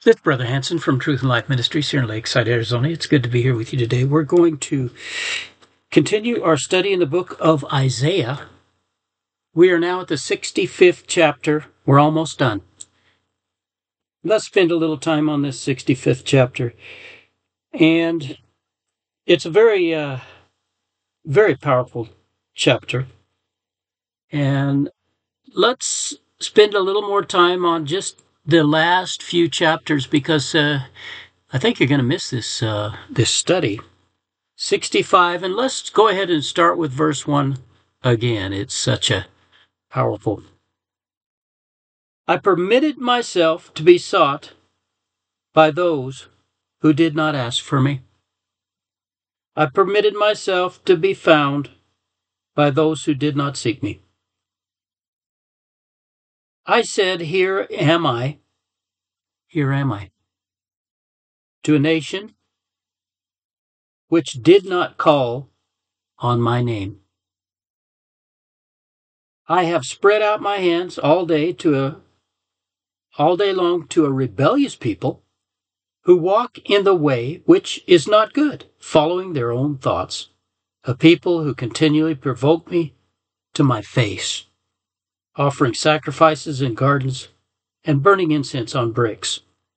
This is Brother Hanson from Truth and Life Ministries here in Lakeside, Arizona. It's good to be here with you today. We're going to continue our study in the book of Isaiah. We are now at the 65th chapter. We're almost done. Let's spend a little time on this 65th chapter. And it's a very powerful chapter. And let's spend a little more time on just the last few chapters, because I think you're going to miss this study. 65, and let's go ahead and start with verse 1 again. It's such a powerful. I permitted myself to be sought by those who did not ask for me. I permitted myself to be found by those who did not seek me. I said, Here am I. Here am I. To a nation which did not call on my name. I have spread out my hands all day long to a rebellious people who walk in the way which is not good, following their own thoughts, a people who continually provoke me to my face, offering sacrifices in gardens and burning incense on bricks.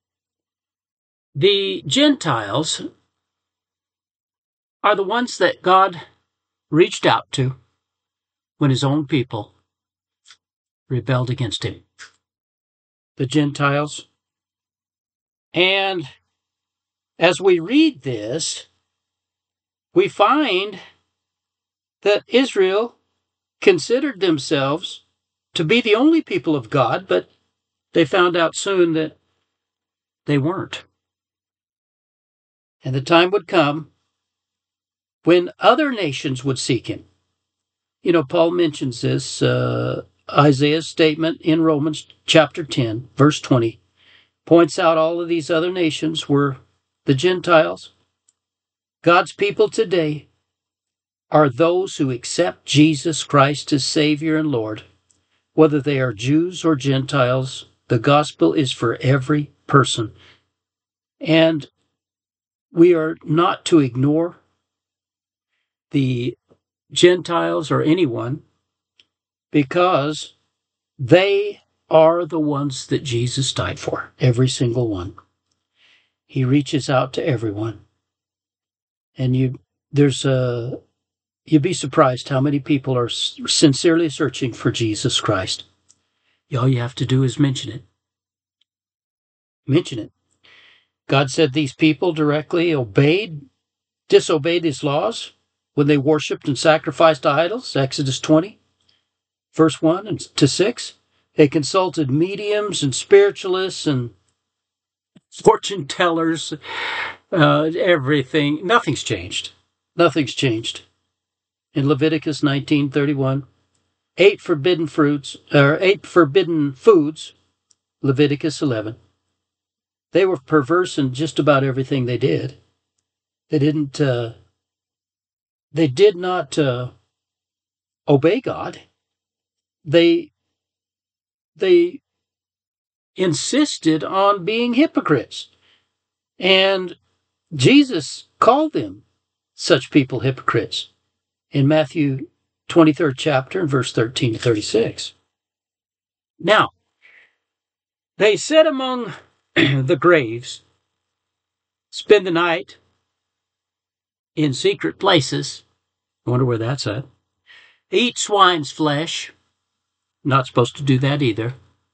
The Gentiles are the ones that God reached out to when his own people rebelled against him. The Gentiles. And as we read this, we find that Israel considered themselves to be the only people of God, but they found out soon that they weren't. And the time would come when other nations would seek him. You know, Paul mentions this, Isaiah's statement in Romans chapter 10, verse 20, points out all of these other nations were the Gentiles. God's people today are those who accept Jesus Christ as Savior and Lord. Whether they are Jews or Gentiles, the gospel is for every person. And we are not to ignore the Gentiles or anyone, because they are the ones that Jesus died for, every single one. He reaches out to everyone. And you'd be surprised how many people are sincerely searching for Jesus Christ. All you have to do is mention it. Mention it. God said these people directly disobeyed his laws when they worshipped and sacrificed to idols, Exodus 20, verse 1 to 6. They consulted mediums and spiritualists and fortune tellers, everything. Nothing's changed. Nothing's changed. In Leviticus 19:31, 8 forbidden foods, Leviticus 11. They were perverse in just about everything they did. They did not obey God. They insisted on being hypocrites. And Jesus called them, such people, hypocrites, in Matthew 23rd chapter and verse 13 to 36. Now, they sat among the graves, spend the night in secret places. I wonder where that's at. Eat swine's flesh. Not supposed to do that either.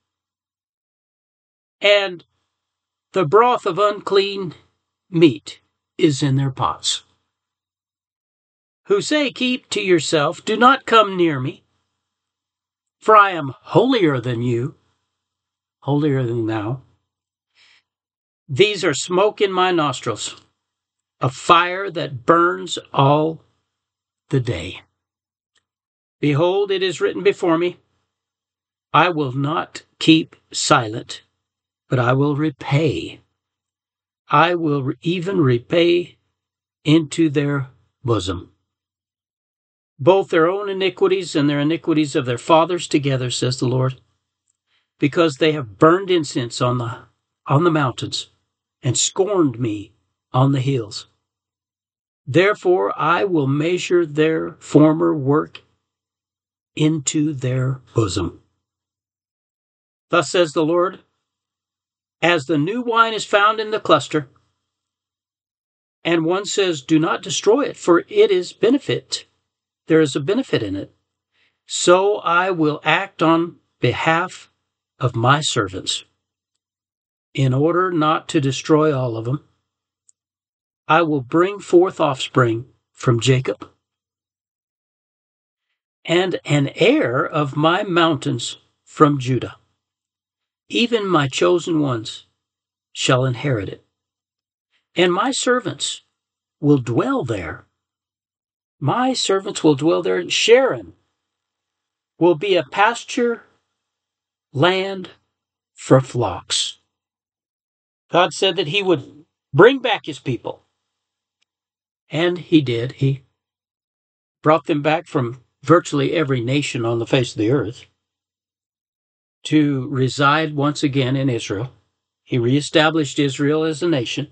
And the broth of unclean meat is in their pots. Who say, Keep to yourself, do not come near me, for I am holier than you, holier than thou. These are smoke in my nostrils, a fire that burns all the day. Behold, it is written before me, I will not keep silent, but I will repay. I will even repay into their bosom both their own iniquities and their iniquities of their fathers together, says the Lord, because they have burned incense on the on the mountains, and scorned me on the hills. Therefore I will measure their former work into their bosom. Thus says the Lord, as the new wine is found in the cluster, and one says, do not destroy it, for it is benefit. There is a benefit in it. So I will act on behalf of my servants. In order not to destroy all of them, I will bring forth offspring from Jacob, and an heir of my mountains from Judah. Even my chosen ones shall inherit it, and my servants will dwell there. My servants will dwell there. Sharon will be a pasture land for flocks. God said that he would bring back his people. And he did. He brought them back from virtually every nation on the face of the earth to reside once again in Israel. He reestablished Israel as a nation.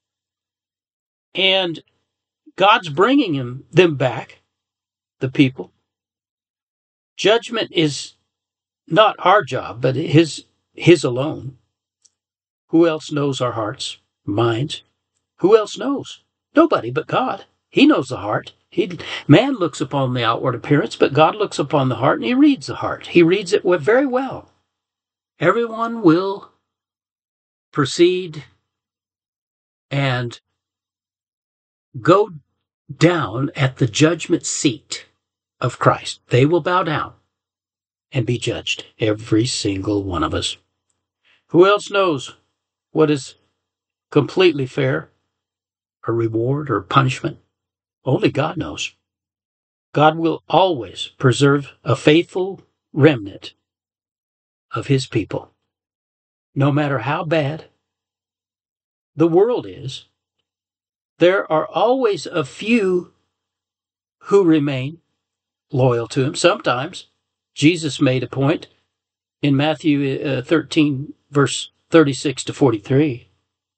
And God's bringing them back, the people. Judgment is not our job, but his alone. Who else knows our hearts, minds? Who else knows? Nobody but God. He knows the heart. Man looks upon the outward appearance, but God looks upon the heart, and he reads the heart. He reads it very well. Everyone will proceed and go down at the judgment seat of Christ. They will bow down and be judged, every single one of us. Who else knows what is completely fair, a reward or punishment? Only God knows. God will always preserve a faithful remnant of his people. No matter how bad the world is, there are always a few who remain loyal to him. Sometimes Jesus made a point in Matthew 13, verse 36 to 43.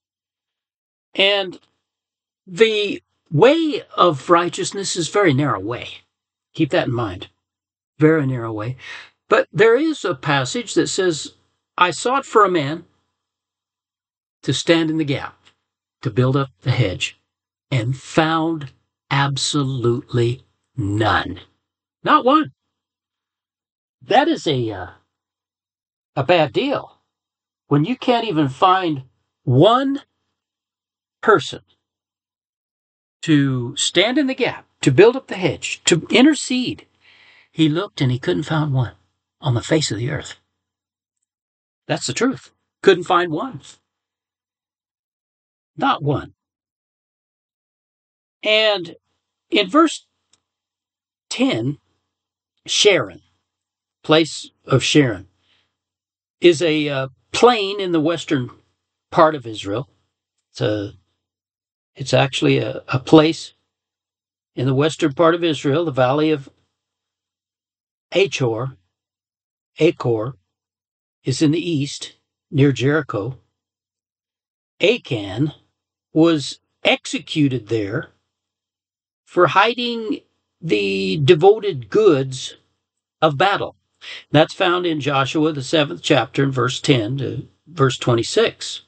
And the way of righteousness is a very narrow way. Keep that in mind. Very narrow way. But there is a passage that says, I sought for a man to stand in the gap, to build up the hedge, and found absolutely none. Not one. That is a bad deal. When you can't even find one person to stand in the gap, to build up the hedge, to intercede. He looked and he couldn't find one on the face of the earth. That's the truth. Couldn't find one. Not one. And in verse 10, Sharon, place of Sharon, is a plain in the western part of Israel. It's actually a place in the western part of Israel, the valley of Achor is in the east, near Jericho. Achan was executed there for hiding the devoted goods of battle. That's found in Joshua, the 7th chapter, in verse 10 to verse 26.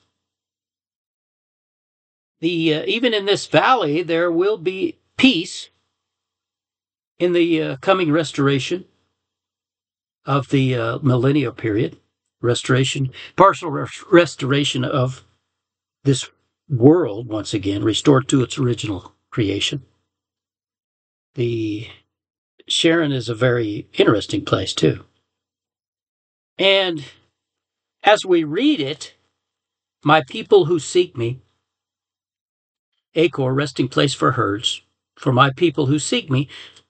Even in this valley, there will be peace in the coming restoration of the millennial period, partial restoration of this world, once again, restored to its original creation. The Sharon is a very interesting place, too. And as we read it, my people who seek me, Achor, resting place for herds, for my people who seek me,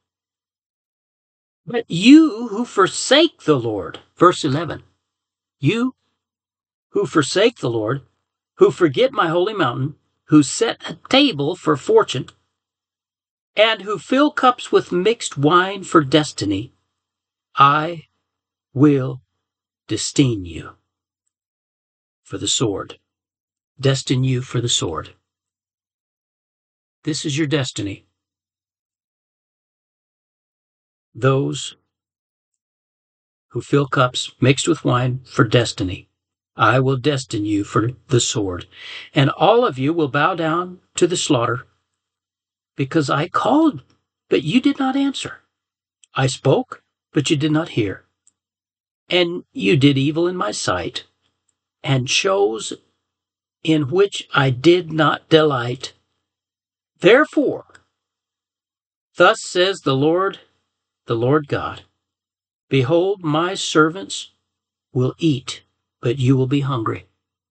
but you who forsake the Lord, verse 11, you who forsake the Lord, who forget my holy mountain, who set a table for fortune, and who fill cups with mixed wine for destiny, I will destine you for the sword. destine you for the sword. This is your destiny. Those who fill cups mixed with wine for destiny, I will destine you for the sword. And all of you will bow down to the slaughter, because I called, but you did not answer. I spoke, but you did not hear. And you did evil in my sight, and chose in which I did not delight. Therefore, thus says the Lord God, behold, my servants will eat, but you will be hungry.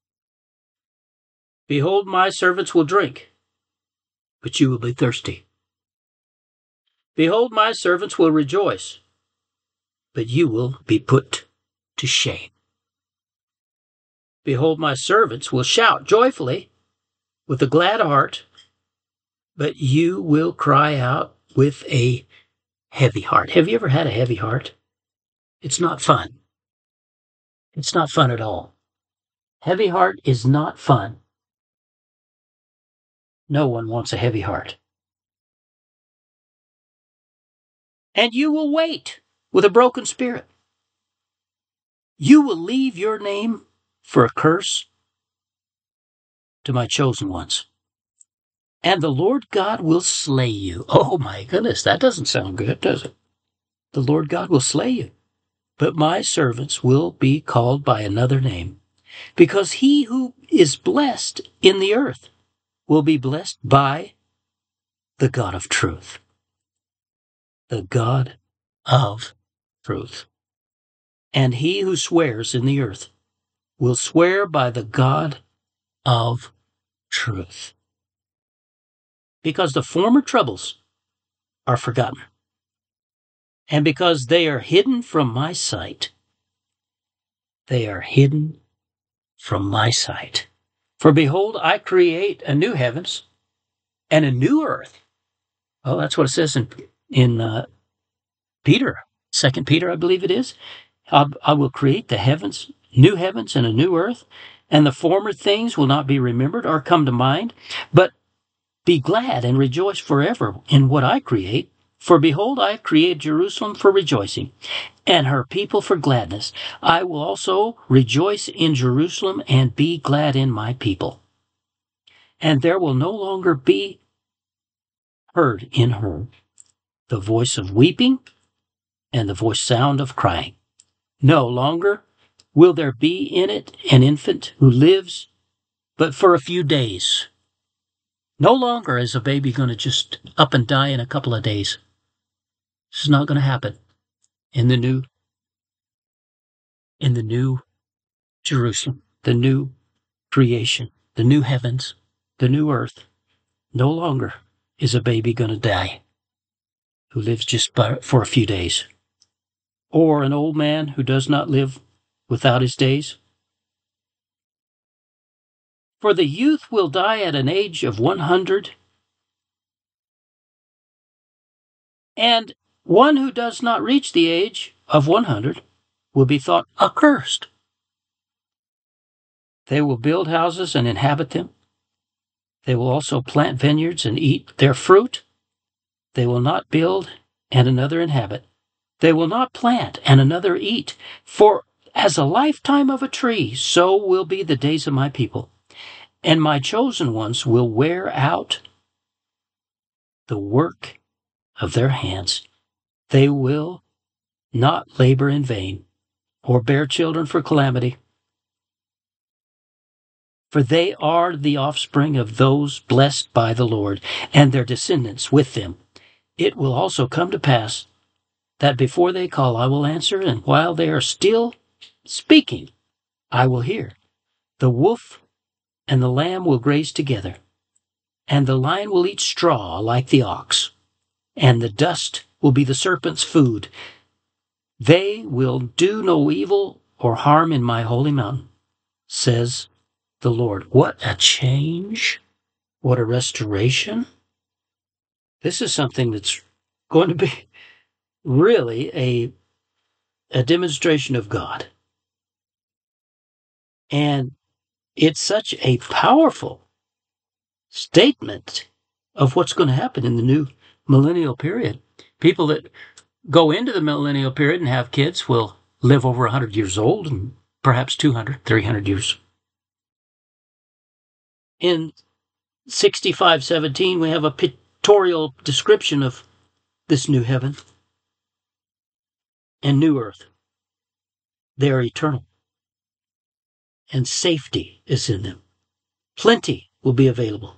Behold, my servants will drink, but you will be thirsty. Behold, my servants will rejoice, but you will be put to shame. Behold, my servants will shout joyfully with a glad heart, but you will cry out with a heavy heart. Have you ever had a heavy heart? It's not fun. It's not fun at all. Heavy heart is not fun. No one wants a heavy heart. And you will wait with a broken spirit. You will leave your name for a curse to my chosen ones. And the Lord God will slay you. Oh my goodness, that doesn't sound good, does it? The Lord God will slay you. But my servants will be called by another name, because he who is blessed in the earth will be blessed by the God of truth. The God of truth. And he who swears in the earth will swear by the God of truth. Because the former troubles are forgotten, and because they are hidden from my sight. They are hidden from my sight. For behold, I create a new heavens and a new earth. Oh, that's what it says in Peter, 2 Peter, I believe it is. I will create the heavens, new heavens and a new earth, and the former things will not be remembered or come to mind, but be glad and rejoice forever in what I create. For behold, I create Jerusalem for rejoicing, and her people for gladness. I will also rejoice in Jerusalem and be glad in my people. And there will no longer be heard in her the voice of weeping and the voice sound of crying. No longer will there be in it an infant who lives but for a few days. No longer is a baby going to just up and die in a couple of days. This is not going to happen in the new Jerusalem, the new creation, the new heavens, the new earth. No longer is a baby going to die who lives just for a few days, or an old man who does not live without his days. For the youth will die at an age of 100, and one who does not reach the age of 100 will be thought accursed. They will build houses and inhabit them. They will also plant vineyards and eat their fruit. They will not build and another inhabit. They will not plant and another eat. For as a lifetime of a tree, so will be the days of my people. And my chosen ones will wear out the work of their hands. They will not labor in vain or bear children for calamity. For they are the offspring of those blessed by the Lord, and their descendants with them. It will also come to pass that before they call, I will answer, and while they are still speaking, I will hear. The wolf and the lamb will graze together, and the lion will eat straw like the ox, and the dust will be the serpent's food. They will do no evil or harm in my holy mountain, says the Lord. What a change. What a restoration. This is something that's going to be really a demonstration of God. And it's such a powerful statement of what's going to happen in the new millennial period. People that go into the millennial period and have kids will live over 100 years old and perhaps 200, 300 years. In 65:17, we have a pictorial description of this new heaven and new earth. They are eternal, and safety is in them. Plenty will be available.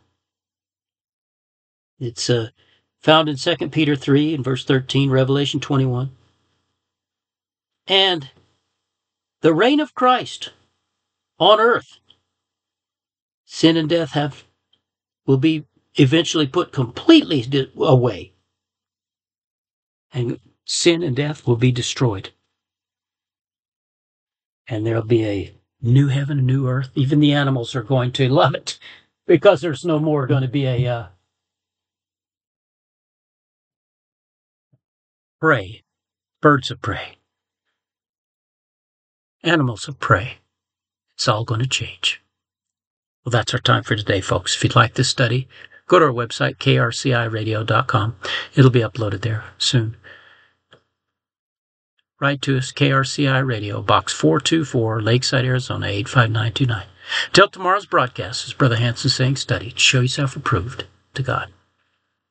It's found in 2 Peter 3 and verse 13, Revelation 21. And the reign of Christ on earth, sin and death will be eventually put completely away. And sin and death will be destroyed. And there'll be a new heaven, a new earth. Even the animals are going to love it because there's no more going to be a prey, birds of prey, animals of prey. It's all going to change. Well, that's our time for today, folks. If you'd like this study, go to our website, krciradio.com. It'll be uploaded there soon. Write to us, KRCI Radio, Box 424, Lakeside, Arizona, 85929. Till tomorrow's broadcast, is Brother Hanson saying, study to show yourself approved to God.